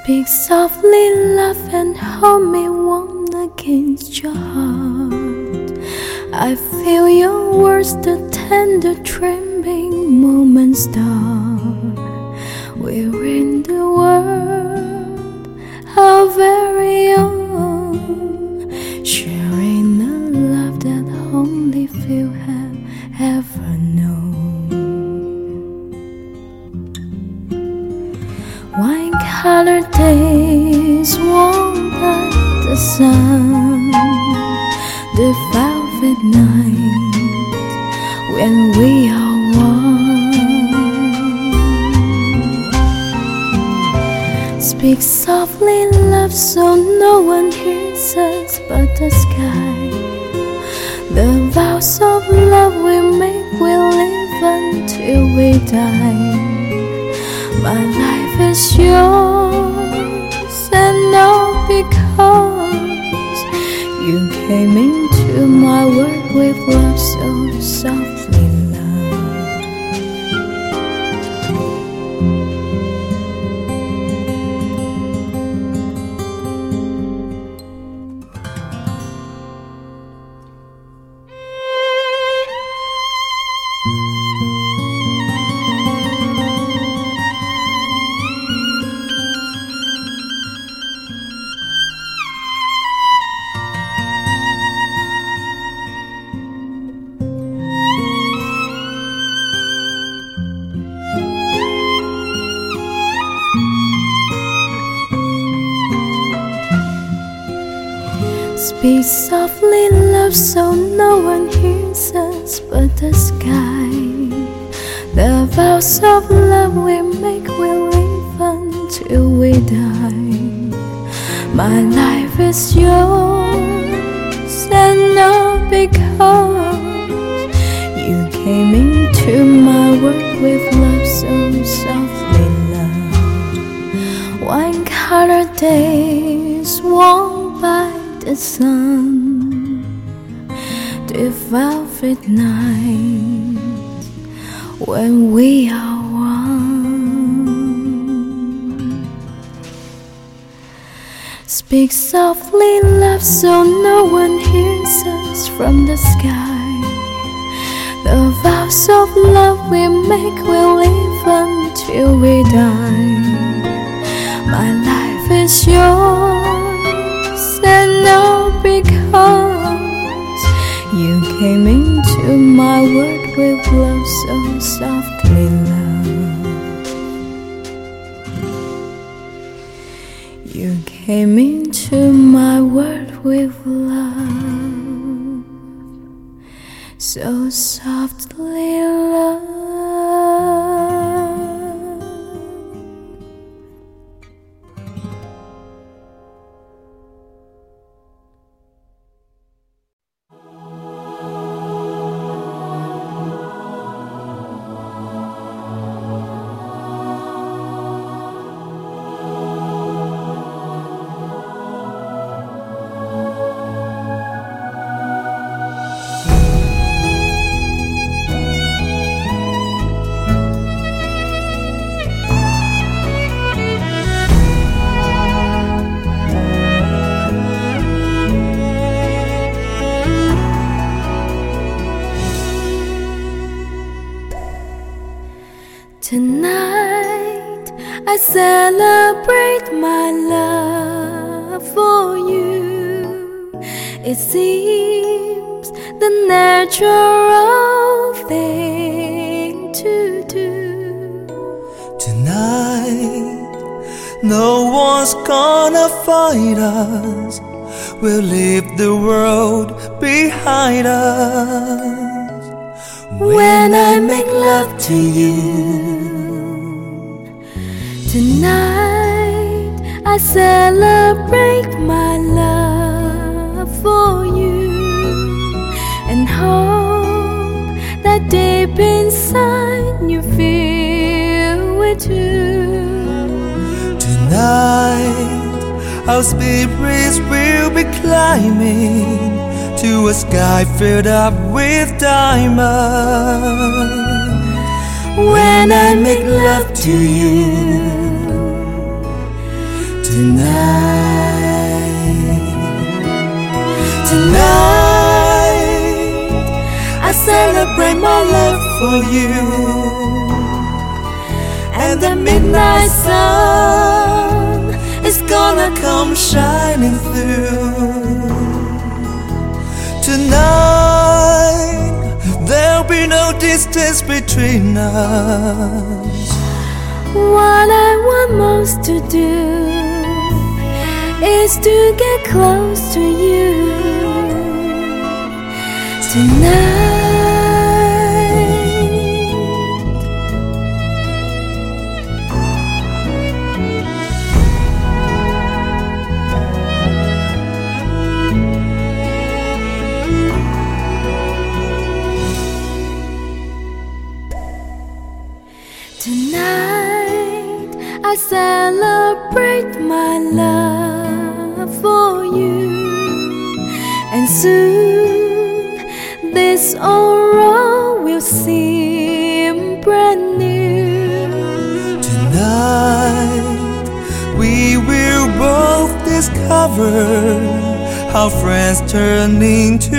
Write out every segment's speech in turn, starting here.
Speak softly, love, and hold me warm against your heart. I feel your words, the tender trembling moments start. We're in the world, our very own, sharing a love that only few have ever known. Wine-colored days warmed by the sun, the velvet night when we are one. Speak softly, love, so no one hears us but the sky. The vows of love we make, we live until we die. My life is yours, and all because you came into my world with love so softly, Speak softly, love, so no one hears us but the sky. The vows of love we make, we live until we die. My life is yours, and all because you came into my world with love so softly, love. Wine-colored days warmed by the sun, the velvet night when we are one. Speak softly, love, so no one hears us from the sky. The vows of love we make, we live until we die. My life is yours, and all because you came into my world with love so softly, love. You came into my world with love so softly, love. Tonight I celebrate my love for you. It seems the natural thing to do. Tonight no one's gonna fight us. We'll leave the world behind us. When I make love to you, tonight I celebrate my love for you, and hope that deep inside you feel it too. Tonight our spirits will be climbing to a sky filled up with diamonds. When I make love to you, Tonight, I celebrate my love for you, and the midnight sun is gonna come shining through. Tonight, there'll be no distance between us. What I want most to do is to get close to you tonight. Tonight I celebrate my love for you, and soon this old road will seem brand new. Tonight we will both discover how friends turn into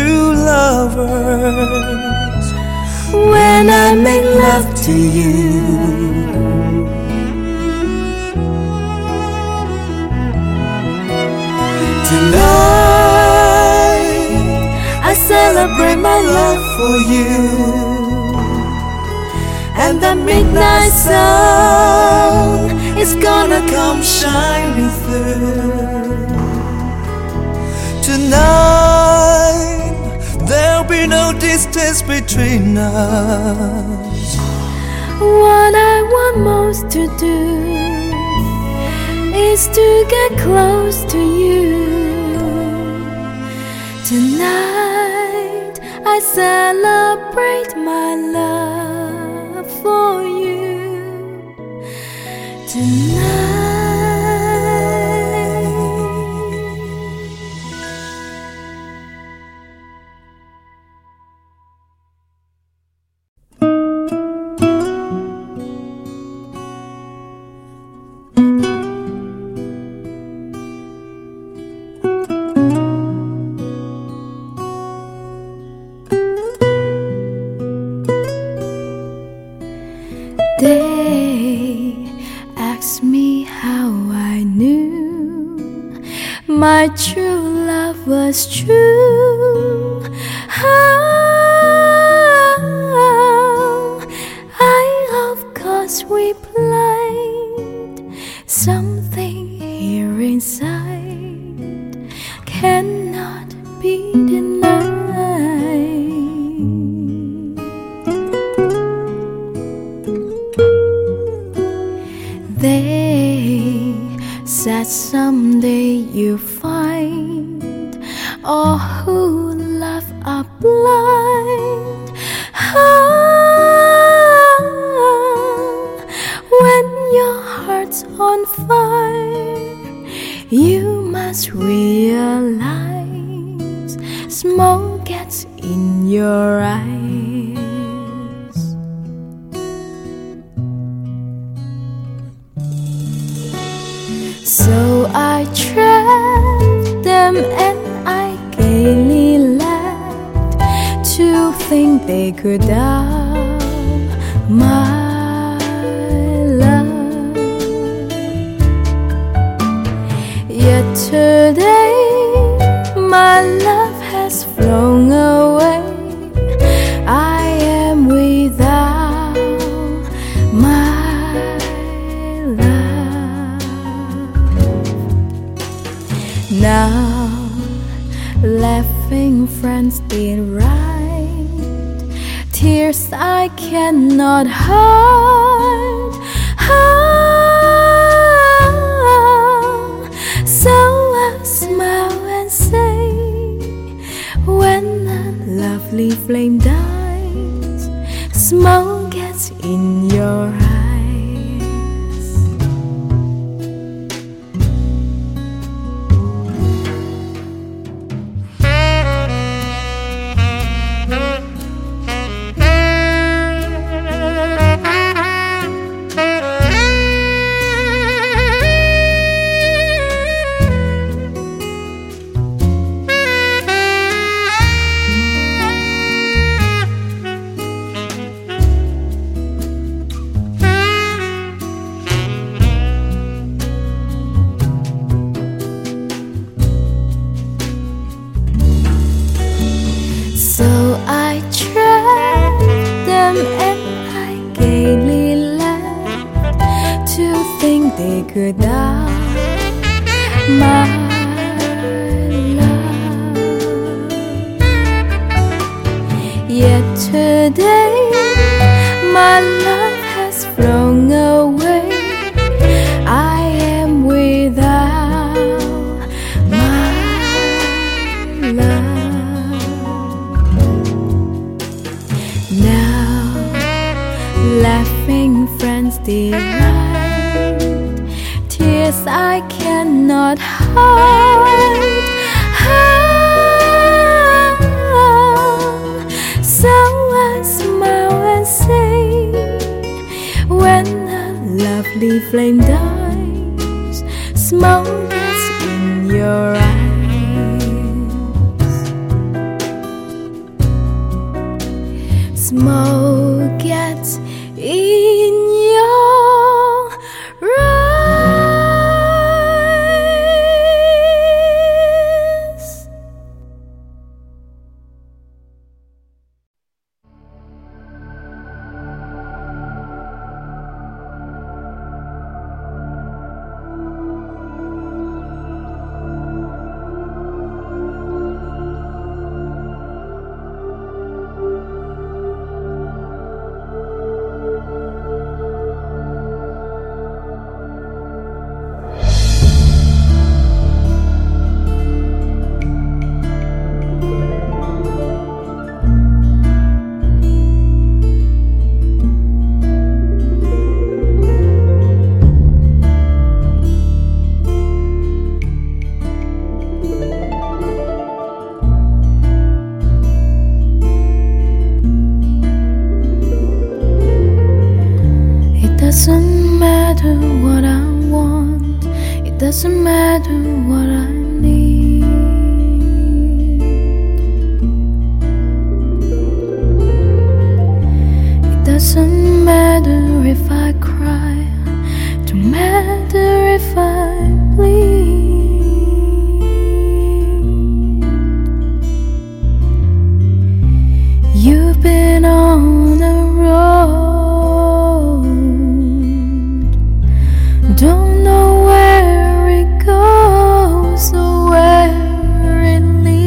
lovers when I make love to you. Tonight, I celebrate my love for you, and the midnight sun is gonna come shining through. Tonight, there'll be no distance between us. What I want most to do is to get close to you. Tonight I celebrate my love for you. Tonight. They asked me how I knew my true love was true. How I of course replied, something here inside cannot be denied. They said someday you'll find all who love are blind. When your heart's on fire, you must realize smoke gets in your eyes. So I trapped them and I gaily laughed to think they could doubt my love. Yet today my love has flown away. I am without my love. Now laughing friends did right, tears I cannot hide. So I smile and say, when a lovely flame dies, smoke gets in your eyes. Take it down, my love. Yesterday, my love has flown away. I am without my love. Now, laughing friends delight, tears I cannot hide. So I smile and say, when a lovely flame dies, smoke gets in your eyes. Smoke gets in your eyes. It doesn't matter what I want, it doesn't matter what I need. It doesn't matter if I cry, don't matter if I bleed. You've been on the road, don't know where it goes or where it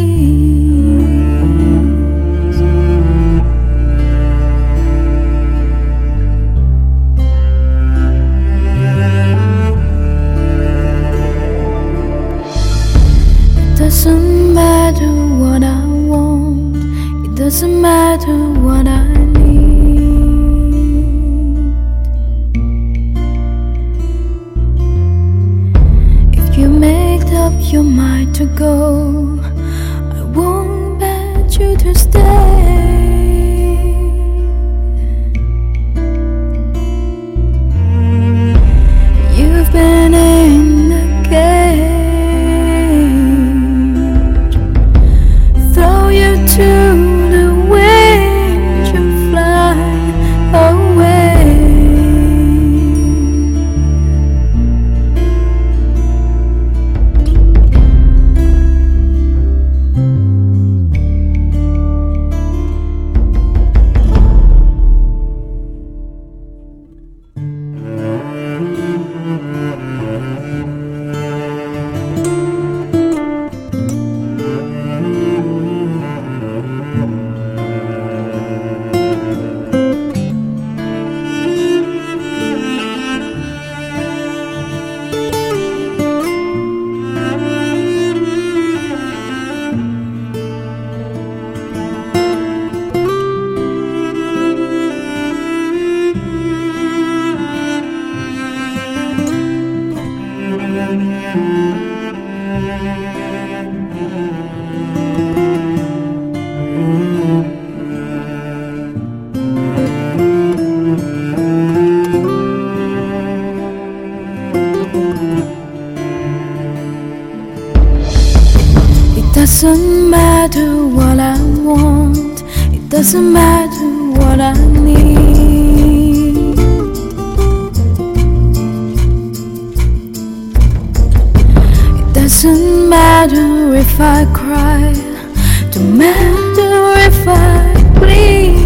leads. It doesn't matter what I want, it doesn't matter what I need. You made up your mind to go, I won't beg you to stay. You've been in the cage, throw you to the wind, you fly away. It doesn't matter what I want, it doesn't matter what I need. It doesn't matter if I cry, don't matter if I bleed.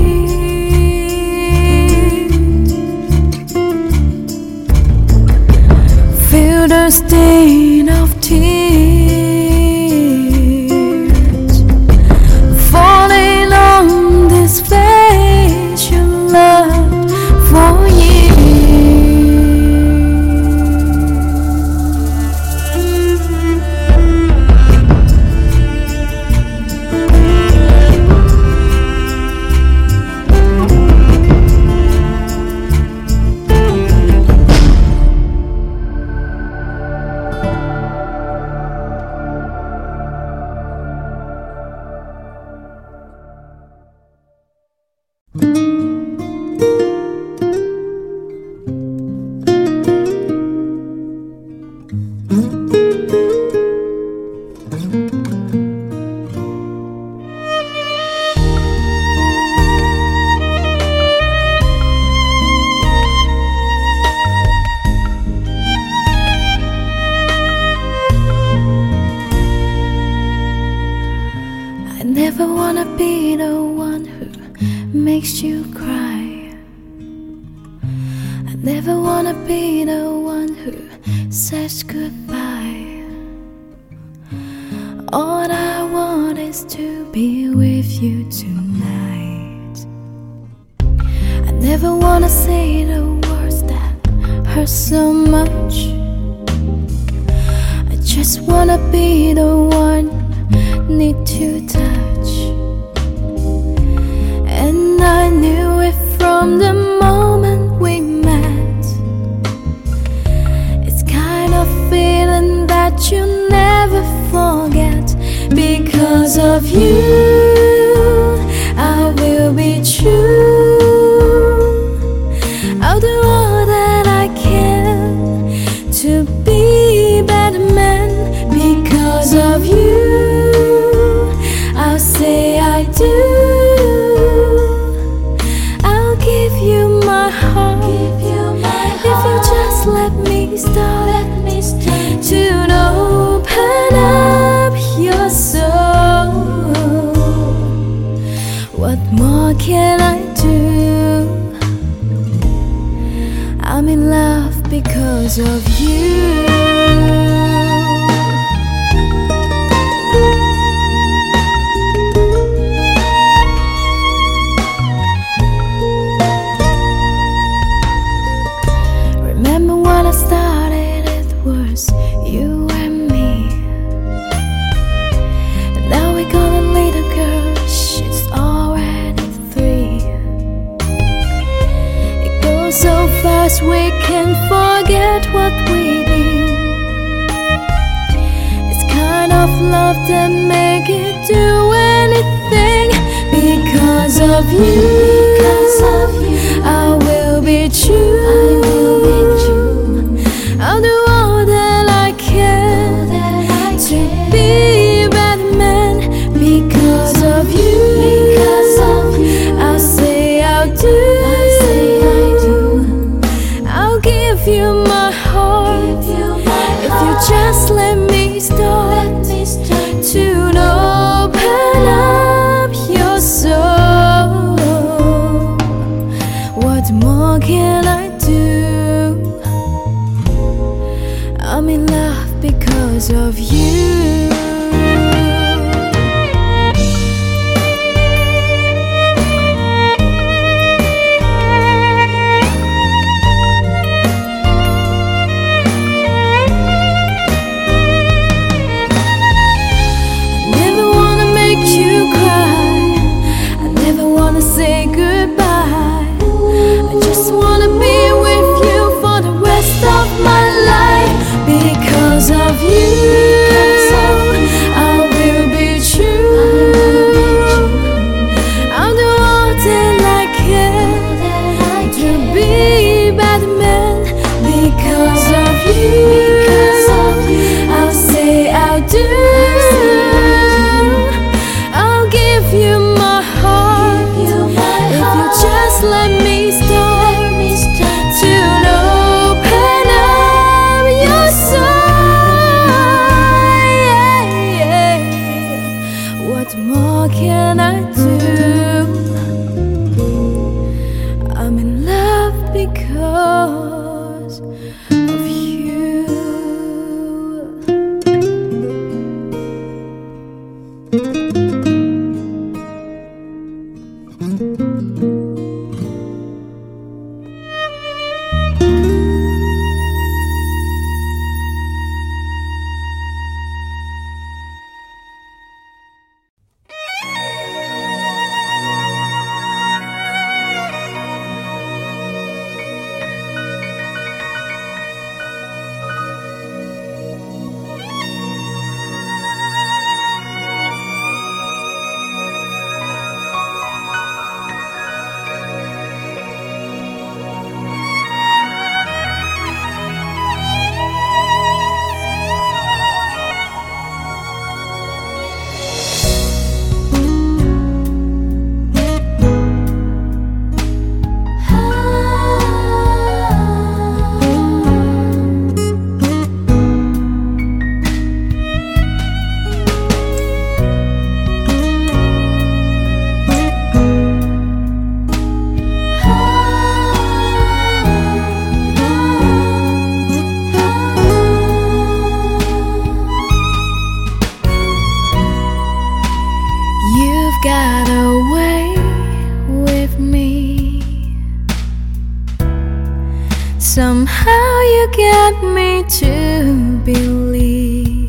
never wanna be the one who makes you cry. I never wanna be the one who says goodbye. All I want is to be with you tonight. I never wanna say the words that hurt so much. I just wanna be the one need to touch. And I knew it from the moment we met. It's kind of feeling that you never forget. Because of you, I will be true. I'll do all that I can to be a better man. Because of you, I'll say I do. I'll give you my heart, if you just let me start to open up your soul. What more can I do? I'm in love because of you. Remember when I started, it was you and me. And now we got a little girl, she's already 3. It goes so fast we can't forget what we've been. It's kind of love that make it do anything. Because of you, I will be true. I'll do all that I can to be a better man. Because of you, I'll say I'll do. I'll give you my heart, if you just let me start to open up your soul. What more can I do? I'm in love because of you. Say goodbye. I just wanna be with you for the rest of my life. Because of you, I will be true. I'll do all that I can to be a better man. Because of you, I'll say I'll do. I'll give you my heart, just let me start to open up your soul. What more can I do? I'm in love because of you. got away with me. Somehow you get me to believe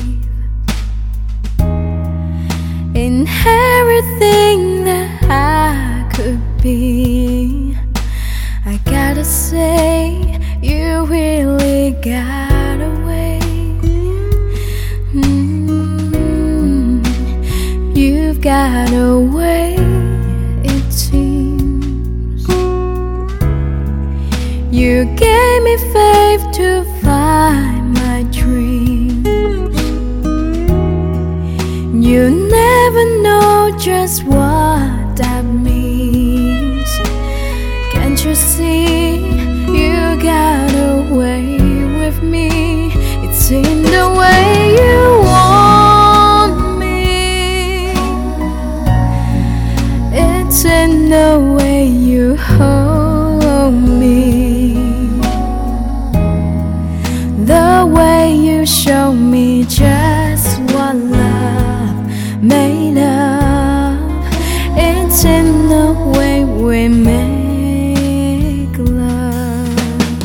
in everything that I could be. I gotta say, you really got away. You've got away, it seems. You gave me faith to find my dreams. You never know just what that means. Can't you see, you got away with me. It's in the way you want me. It's in the way you hold me. The way you show me just what love made of. It's in the way we make love.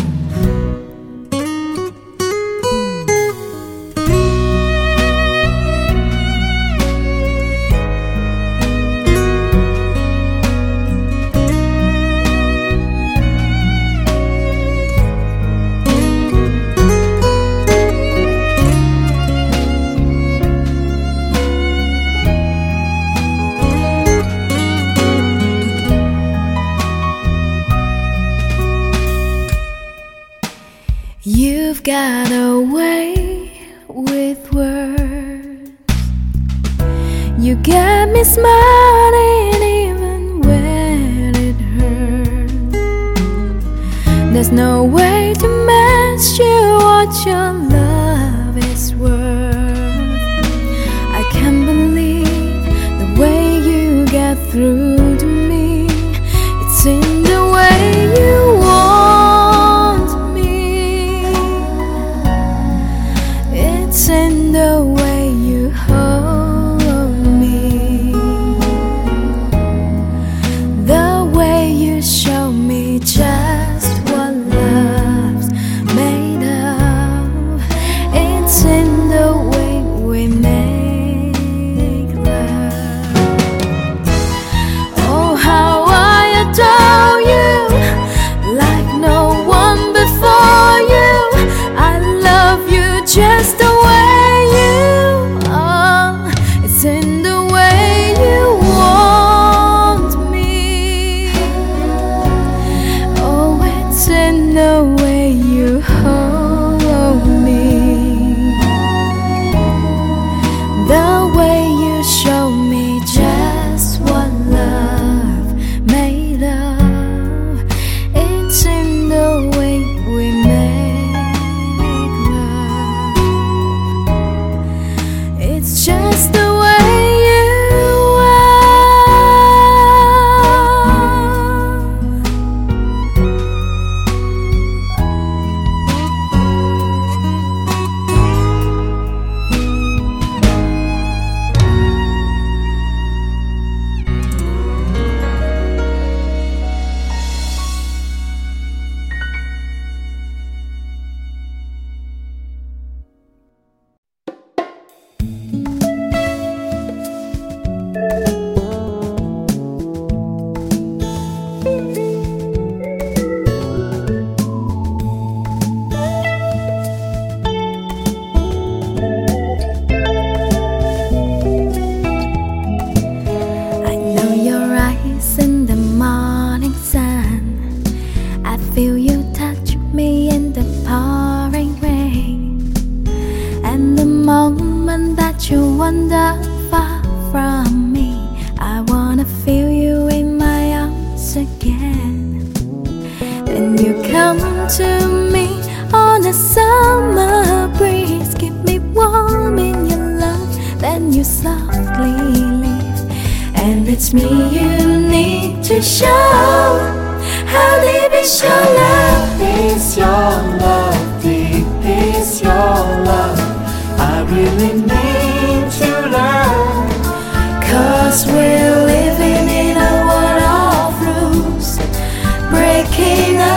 You've got away with words. You got me smiling even when it hurts. There's no way to measure what your love is worth. I can't believe the way you get through to me. It's in the way you want me. It's in the way you hold me. The way you show me just what love's made of. It's in the way we make love. Oh, how I adore you, like no one before you. I love you just the way you are. It's in the way you want me. Oh, it's in the way you hold me. The way you show me just what love made of. It's in the way we make love. It's just the way you feel you touch me in the pouring rain, and the moment that you wander far from me, I wanna feel you in my arms again. Then you come to me on a summer breeze, keep me warm in your love, then you softly leave. And it's me you need to show. How deep is your love? Is your love, deep is your love? I really need to learn, 'cause we're living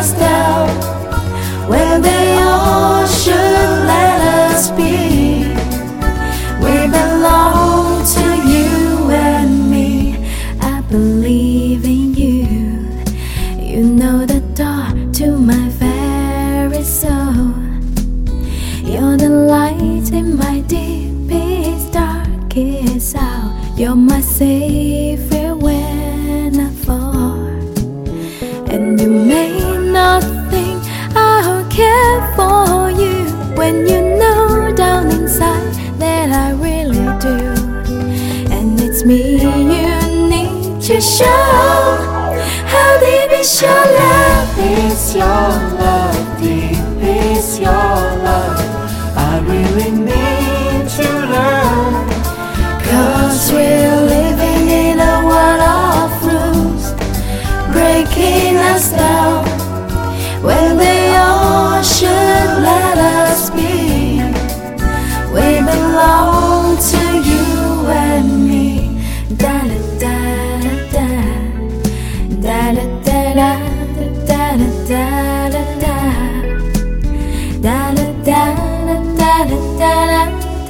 us down when they all should let us be. We belong to you and me. I believe in you. You know the door to my very soul. You're the light in my deepest, darkest hour. You're my savior when I fall. And you may not think I'll care for you when you know down inside that I really do. And it's me you need to show. How deep is your love? Is your love, deep is your love. I really need to learn. 'Cause we're living in a world of rules, breaking us down when they all should let us be. We belong to you and me. Da da da da da da da da da da da da da da da da da da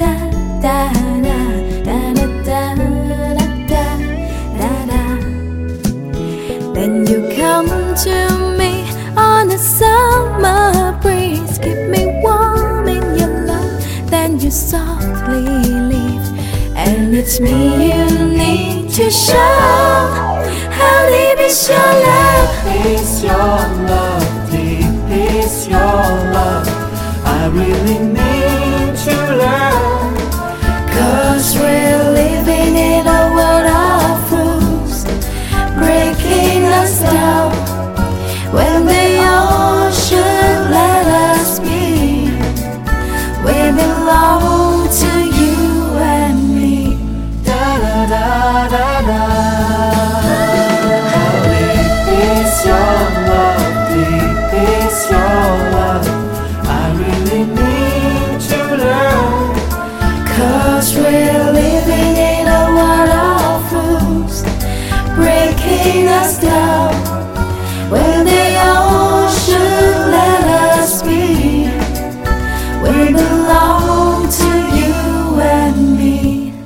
da. Then you come to me on a summer breeze, keep me warm in your love. Then you softly leave, and it's me you need to show. How deep is your love? Is your love, deep is your love. I really need to learn. 'Cause we're living in a world of rules, breaking us down when they all should let us be. We belong to you and me. Da da da da da. How deep is your love, deep is your love. I really need to learn. 'Cause we're living in a world of rules, breaking us down when they all should let us be. We belong to you and me.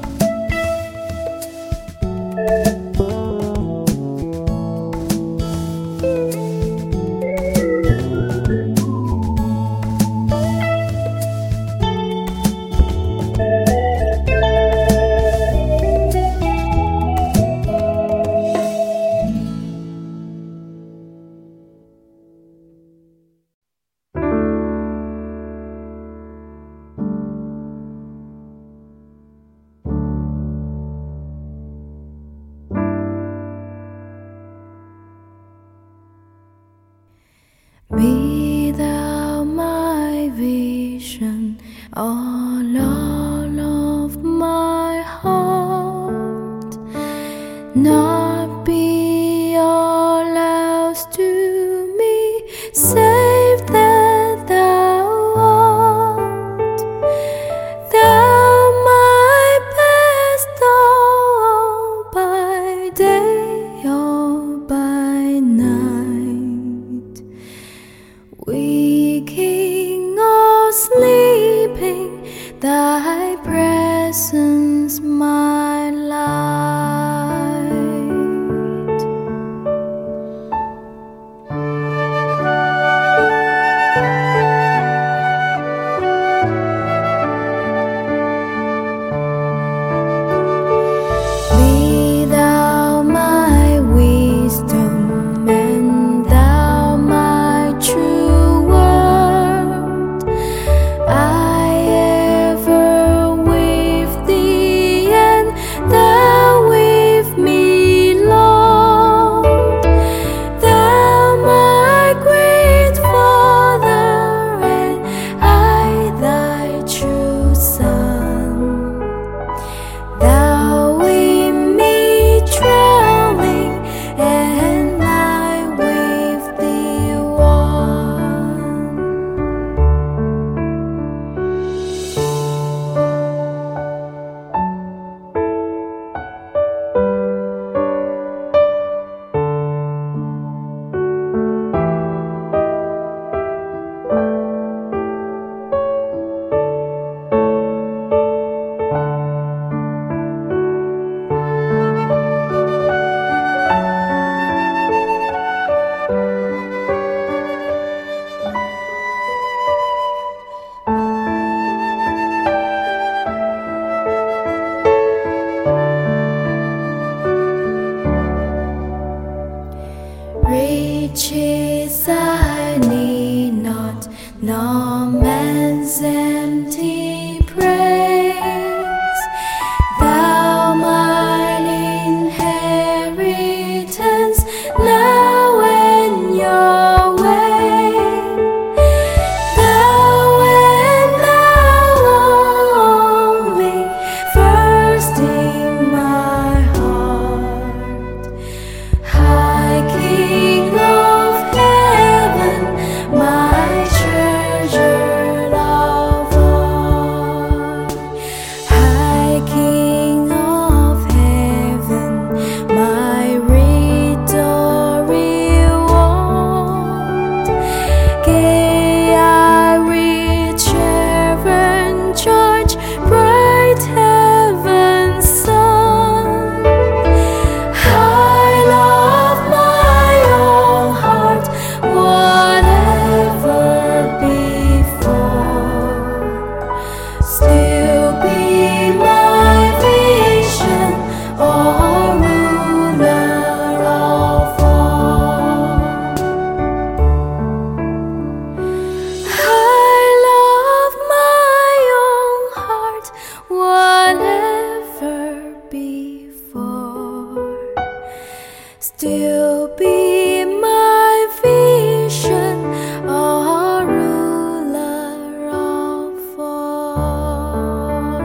Without my vision, all of my heart, not be all else to me, save that thou art. Thou my best, all by day or by night. Waking or sleeping, thy presence my life. still be my vision, a ruler of all.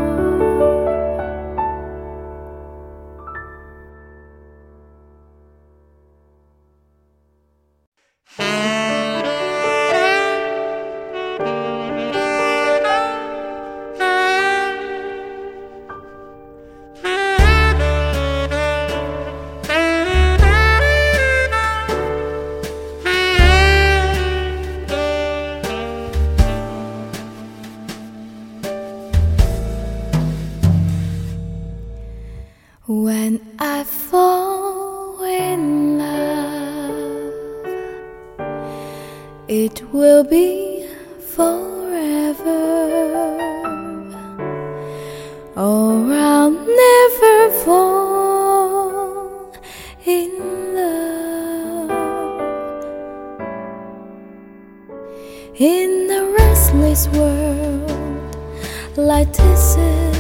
When I fall in love, it will be forever, or I'll never fall in love. In a restless world like this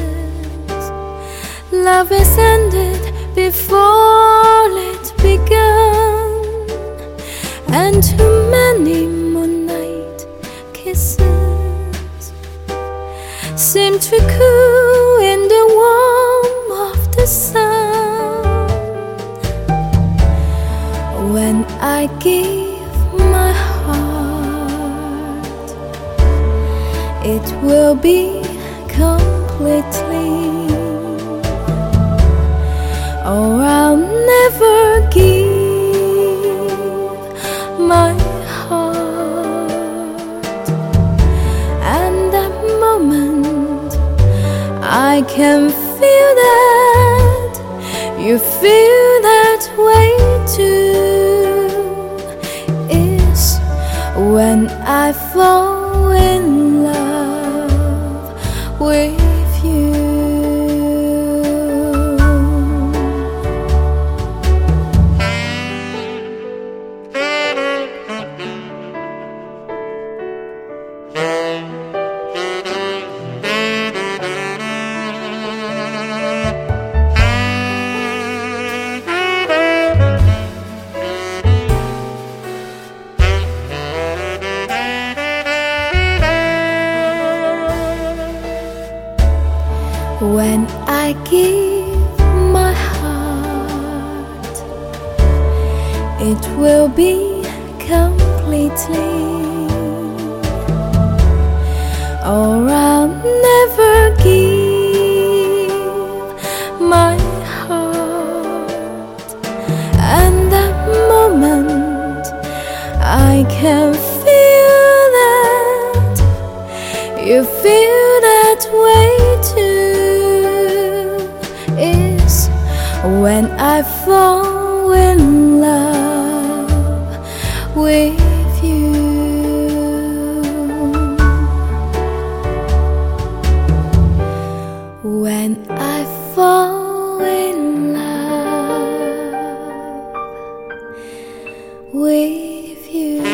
love is ended before it began, and too many moonlight kisses seem to cool in the warmth of the sun. When I give my heart, it will be completely, or I'll never give my heart. And that moment I can feel that you feel that way too, is when I fall in love with you. When I give my heart, it will be completely, or I'll never give my heart. And that moment I can feel that you feel that way too, is when I fall in love with you. When I fall in love with you.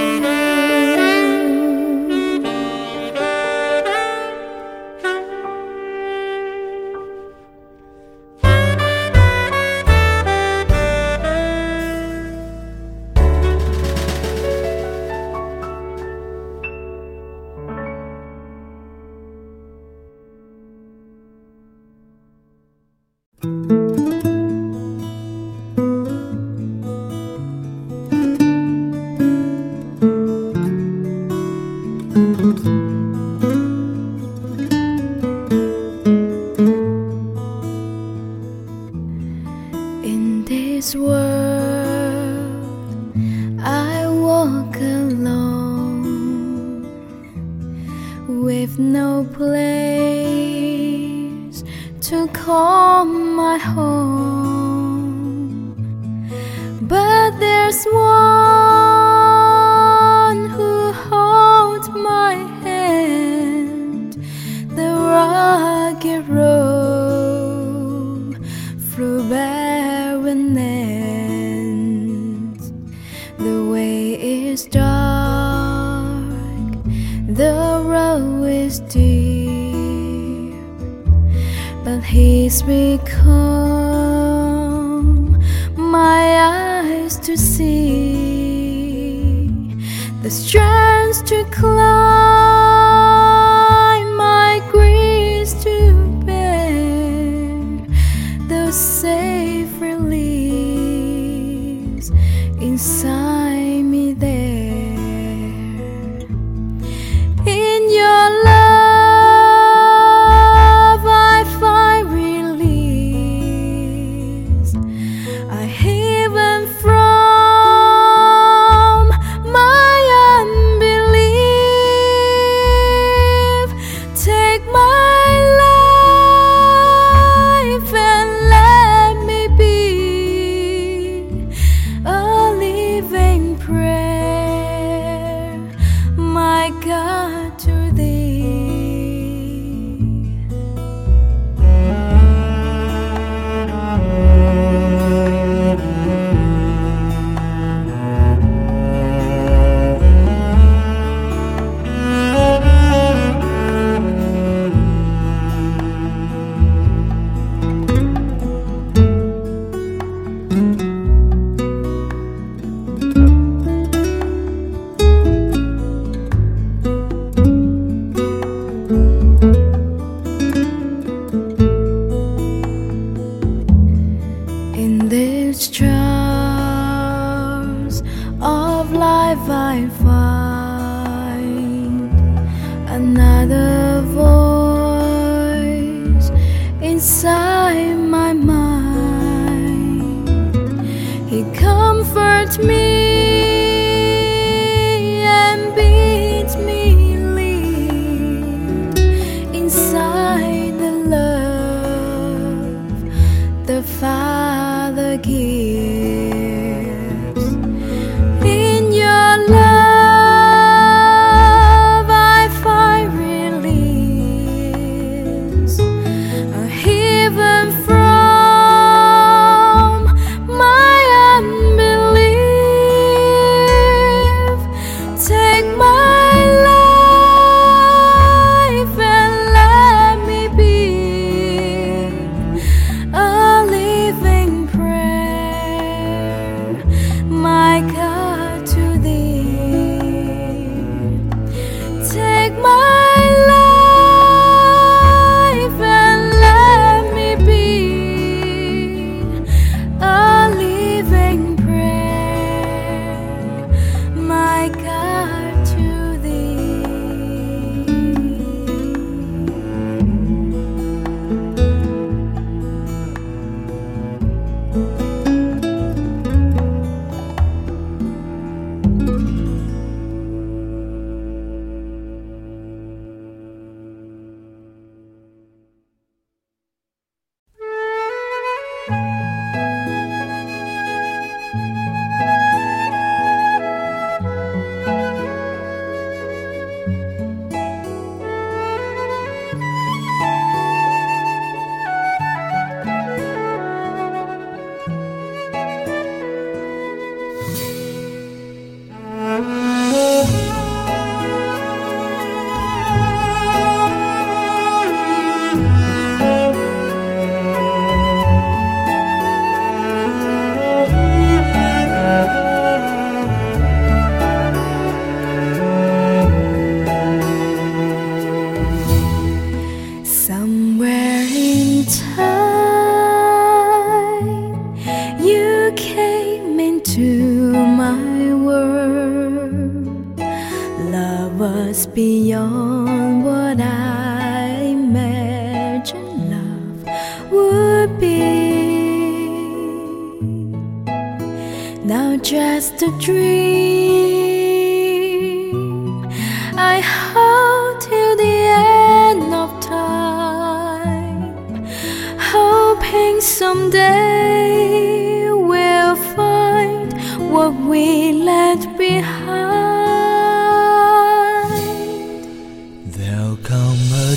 In this world I walk alone, with no place to call my home. But there's one who holds my hand, the rugged road through barren lands. The way is dark, the road is deep, but he's become my to see, the strength to climb, my griefs to bear, the safe release inside me there. In your love I find release. I haven from my unbelief. Take my life and let me be a living prayer, my God, to thee. In these trials of life I find another voice inside my mind. He comforts me and bids me live inside the love the Father gives. In your love I find release, a haven from my unbelief. Take my life and let me be a living prayer, my God, to thee. Take my life and let me be a living prayer, my God, to thee. Somewhere in time, you came into my world. Love was beyond what I imagined love would be. Now just a dream I hold till the end of time, hoping someday we'll find what we left behind. There'll come a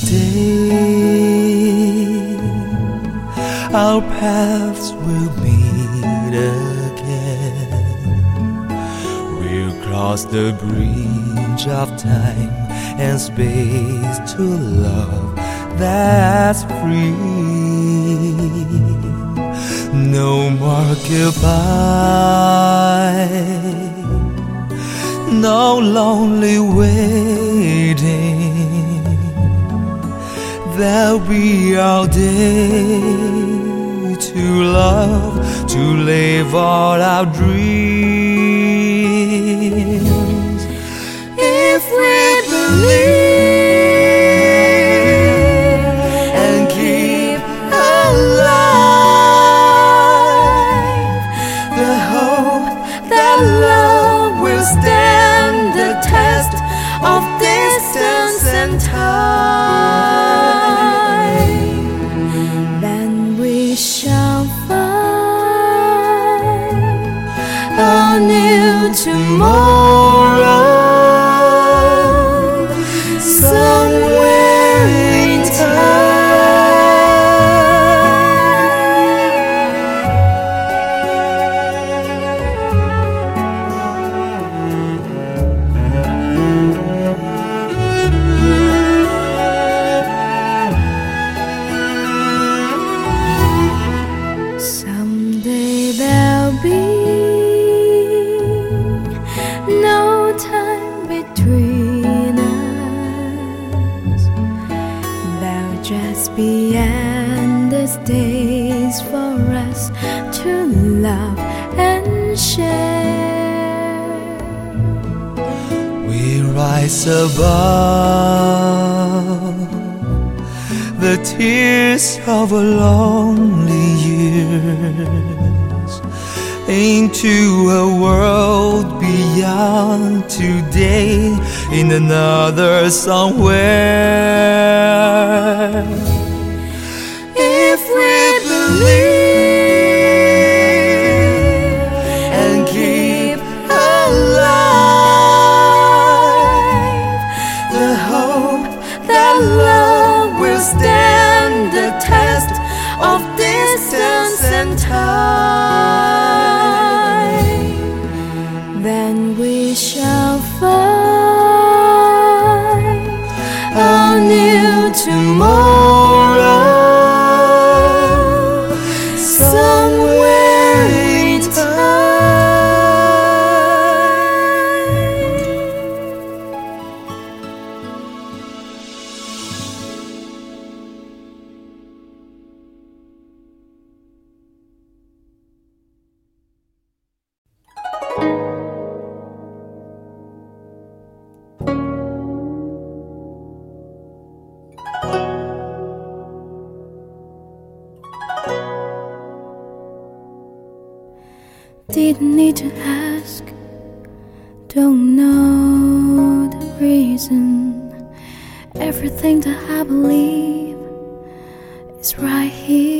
day our paths will meet again. We'll cross the bridge of time and space to love that's free. No more goodbye, no lonely waiting. There'll be our day to love, to live all our dreams. If we believe and keep alive the hope that love will stand the test of distance and time, then we shall find a new tomorrow somewhere in time. Someday there'll be no time between us. There'll just be endless days for us to love and share. We rise above the tears of a lonely years into a world beyond today, in another somewhere. If we believe and keep alive the hope that love will stand the test of distance and time, then we shall find a new tomorrow somewhere in Didn't need to ask, don't know the reason. Everything that I believe is right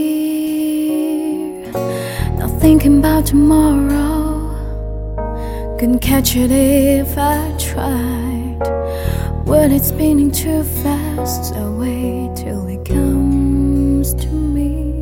here. Not thinking about tomorrow, couldn't catch it if I tried. But it's spinning too fast, so wait till it comes to me.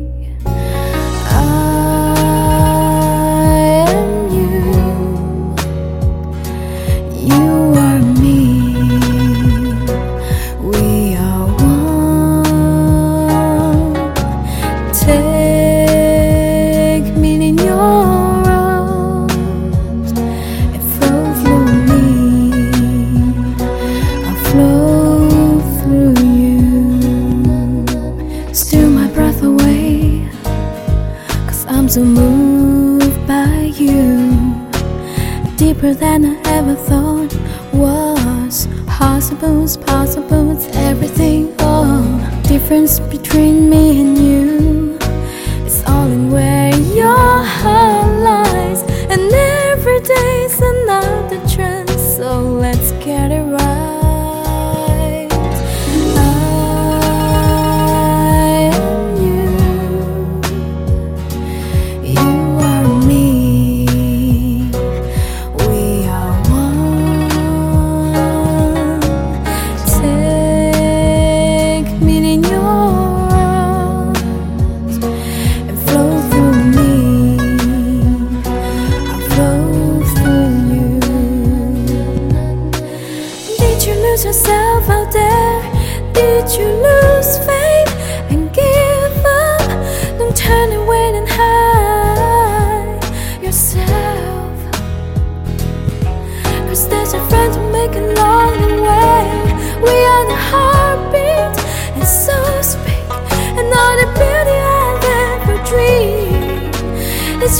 So moved by you, deeper than I ever thought was possible. It's possible, it's everything. Oh, difference between me and you is all in where your heart lies. And every day's another chance, so let's get it right.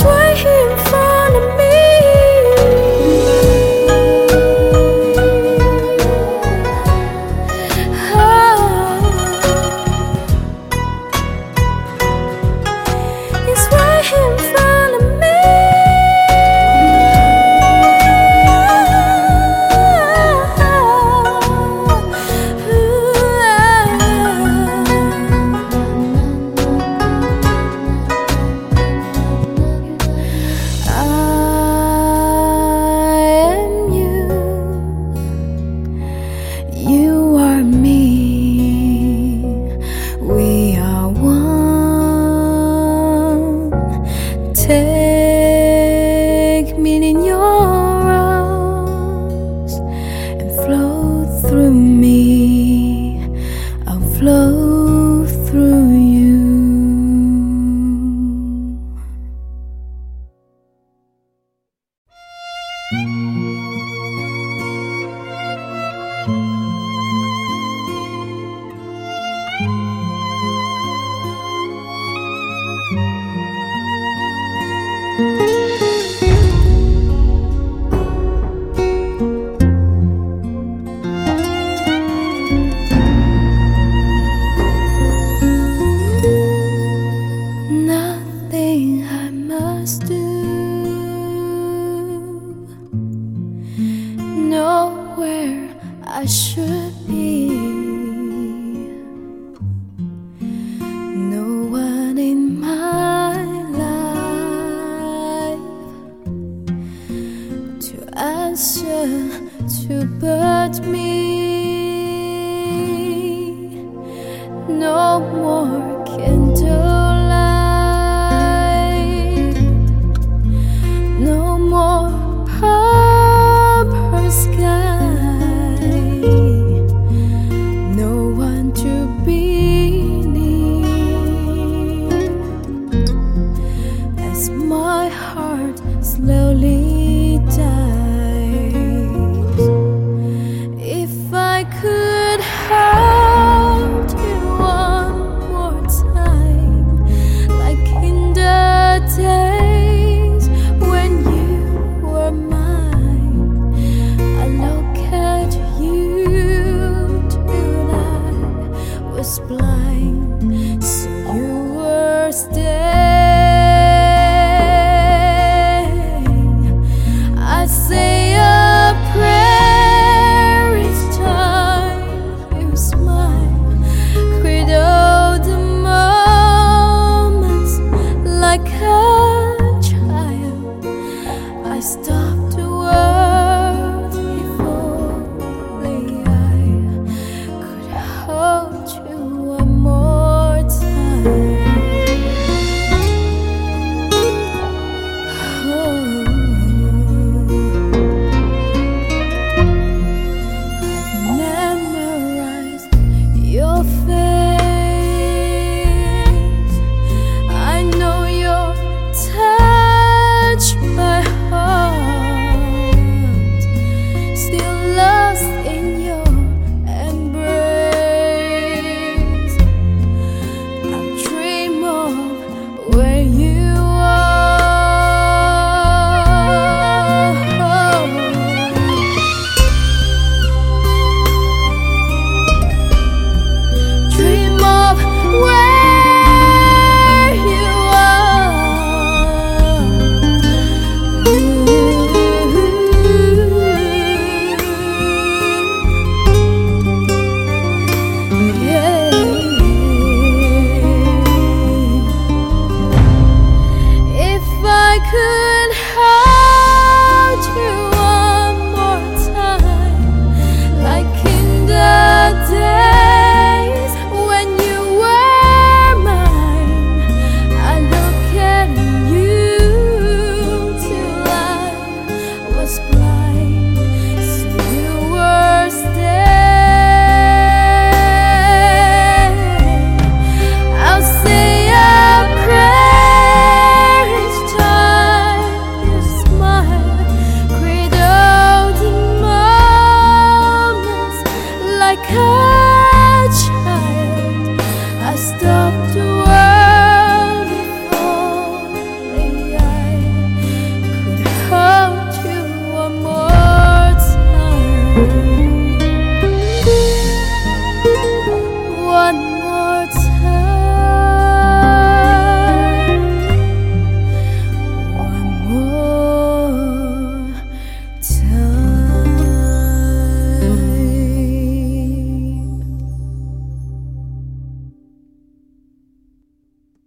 right here in front of me. It's right here in front of me. I am you, you are me, we are one. Take me in your arms and flow through me, I'll flow through you. Nothing I must do, nowhere I should be, no one in my life to answer to but me. No more candlelight, no more purple sky, no one to be near, as my heart slowly